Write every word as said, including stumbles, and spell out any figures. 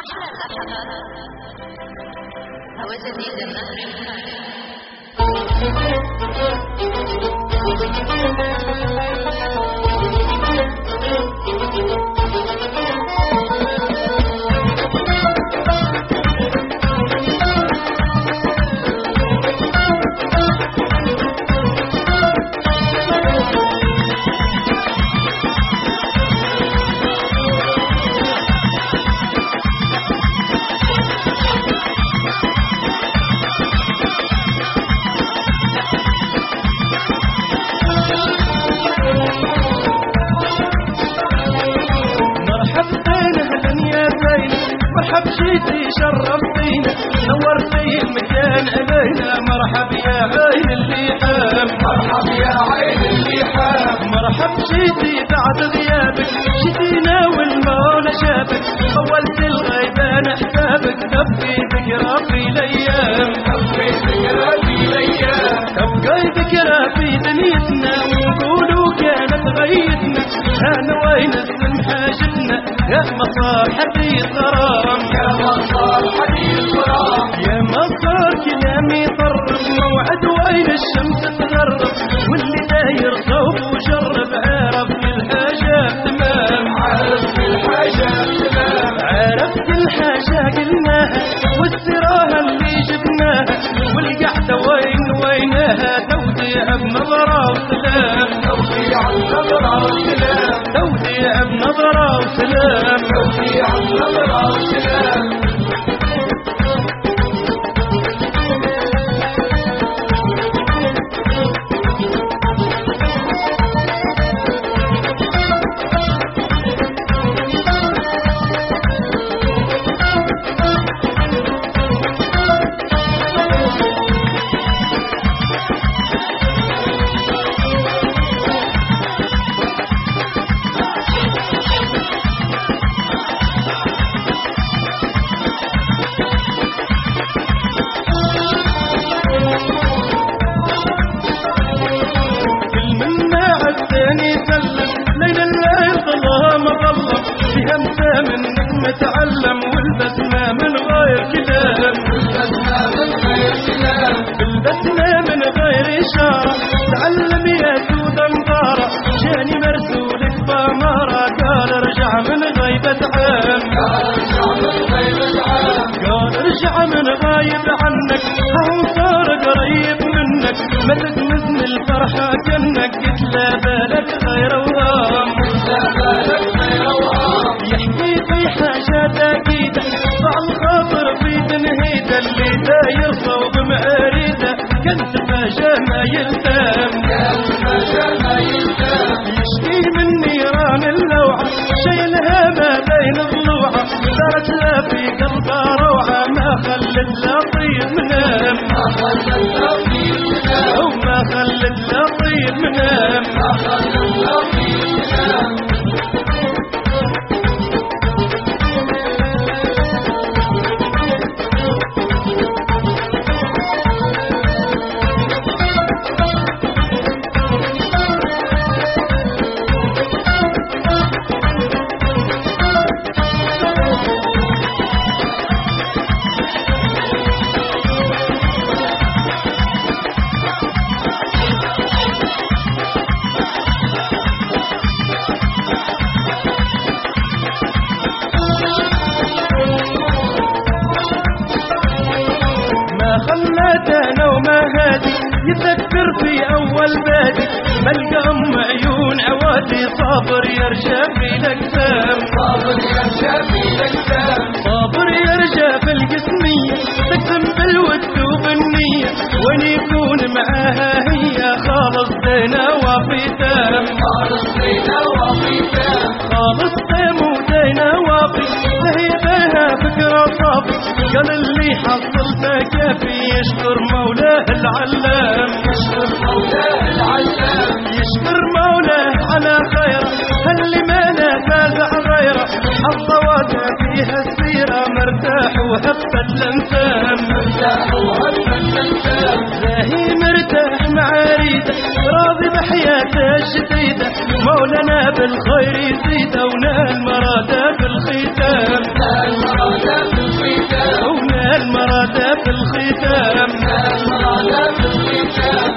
هو جديد النهر جيتي شرفتينا نورتي المكان علينا. مرحب يا عين اللي حاب، مرحب يا عين اللي حاب، مرحب جيتي بعد غيابك جيتينا والمولى شافك. طولت الغيبان احبابك تبقي ذكرى في الايام، تبقي ذكرى في الايام، تبقي ذكرى في دنيتنا ونقولوا كانت غيتنا. انا وين اسم حاجتنا يا مصار حديث غرام، يا مصار حديث غرام، يا مصار كلامي طرب. موعد وين الشمس تغرب واللي داير صوب وجرب. عرفت الحاجة تمام، عرفت الحاجة تمام، عرفت الحاجة قلناها والسراها اللي جبناها. والقعدة وين وينها توديع بنظرة وسلام، توديع بنظرة وسلام، توديع بنظرة وسلام، توديع بنظرة وسلام. متعلم والبسمة من غير كلام، والبسمة من غير كلام، بالبسمة من غير إشارة. تعلم يا سود مبارة جاني مرسولك بأمارة. قال ارجع من غيبة عام، قال ارجع من غيبة عام، قال ارجع من غايب عنك. هو صار قريب منك ما تتمزن الفرحة كأنك قلت لا بالك غير وهام، لا بالك غير وهام. يحكي في حاجات أكيدة ضع الخاطر في تنهيده. اللي داير صوب معريده كنت فاجأ ما يلتام، كنت فاجأ ما يلتام. يشكي من نيران اللوعة شايلها ما بين ضلوعة. دارت لا في قلبها روعة ما خلت لا طيب منام، ما خلت لا طيب منام، وما خلت لا طيب منام، ما خلت لا طيب منام. خلتنا وما هادي يفكر في أول بادي. بلقى أم عيون عوادي صابر يرجى في الأجسام، صابر يرجى في الأجسام، صابر يرجى في الجسمية. تقسم بالود وبالنية وين يكون معاها هي. خالص دينا وفي تام، خالص دينا وفي تام، خالص ديم ودينا وفي. هي بها فكرة صافي قال اللي حصلته كافي. يشكر مولاه العلام، يشكر مولاه العلام، يشكر مولاه على خيره. اللي ما لا فازع غيره. الضواجع فيها السيرة مرتاح وهبت الانسان، مرتاح وهبت الانسان. زاهي مرتاح مع ريده راضي بحياته الجديدة. مولانا بالخير يزيده ونال مراده بالختام، نال مراده المراد في الختام المراد في الختام